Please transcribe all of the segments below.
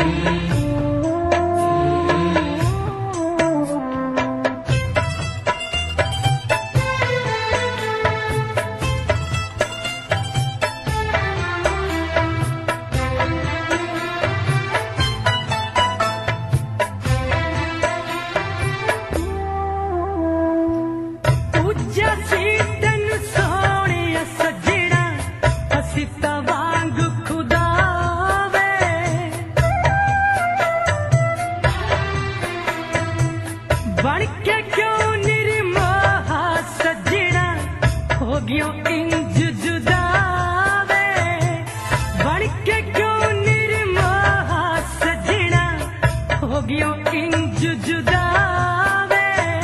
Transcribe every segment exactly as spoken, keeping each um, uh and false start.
बन के क्यों निर्मोहा सजना हो गयो इंज जुदावे, बन के क्यों निर्मोहा सजना हो गयो इंज जुदावे,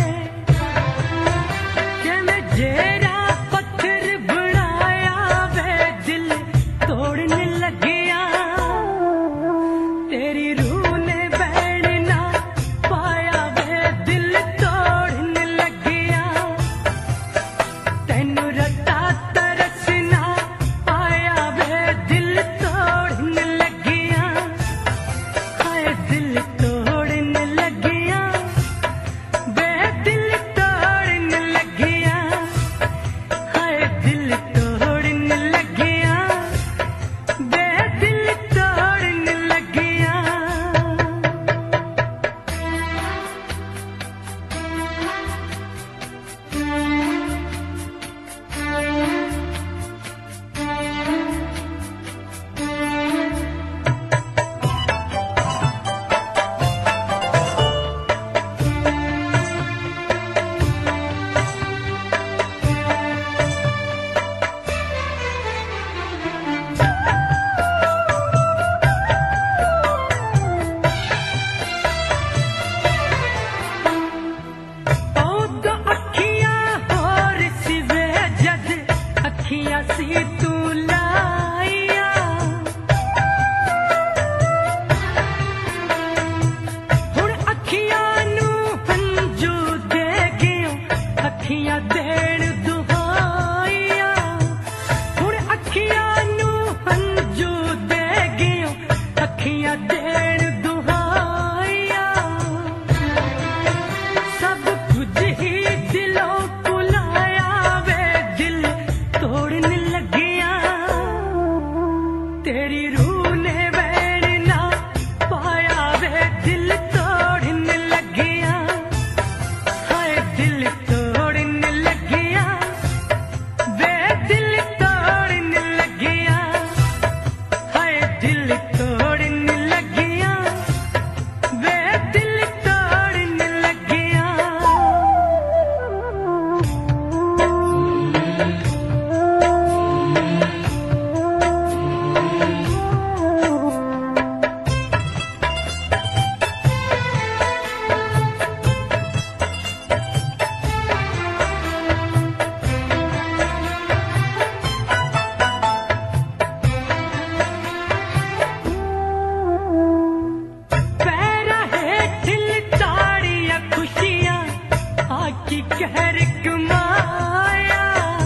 के मैं जेरा पत्थर बनाया वे दिल तोड़ने लगिया, तेरी रूह ने बैठना पाया वे दिल तोड़ने लगिया, तेनू रता तरसना आया वे दिल तोड़ने लगिया, हाय दिल तोड़ने लगिया, वे दिल तोड़ने लगिया, हाय दिल तोड़ने लगिया, वे दिल तोड़ने लगिया। सी तू लाया हुण अखियां नू हंजू दे गियो, अखियां देण दुहाइया, हुण अखियां नू हंजू दे गियो, अखियां देण दुहाइया, सब कुछ ही दिलों भुलाया वे दिल तोड़ने लगिया, तेरी रूह ने बैठना पाया वे दिल तोड़ने लगिया, हाय दिल तोड़ने लगिया, वे दिल तोड़ने लगिया, हाय दिल तोड़ने लगिया, वे दिल तोड़ने लगिया। पैरा है दिल ताड़िया खुशियां आकी कहर कमाया,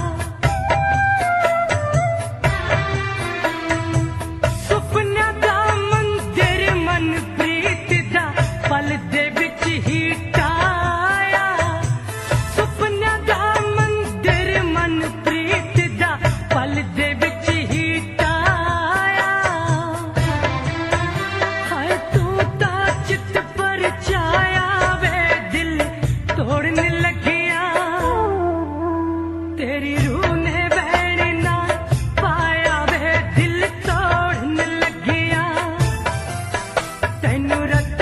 सुपना दा मंदिर मन प्रीत दा पल दे विच ही टाया, सुपना दा मंदिर मन प्रीत दा पल दे विच ही टाया, हाय तू ता चित पर छाया वे दिल तोड़ने लगिया, तेरी रूह ने बैठना पाया वे दिल तोड़ने लगिया, तेनू रता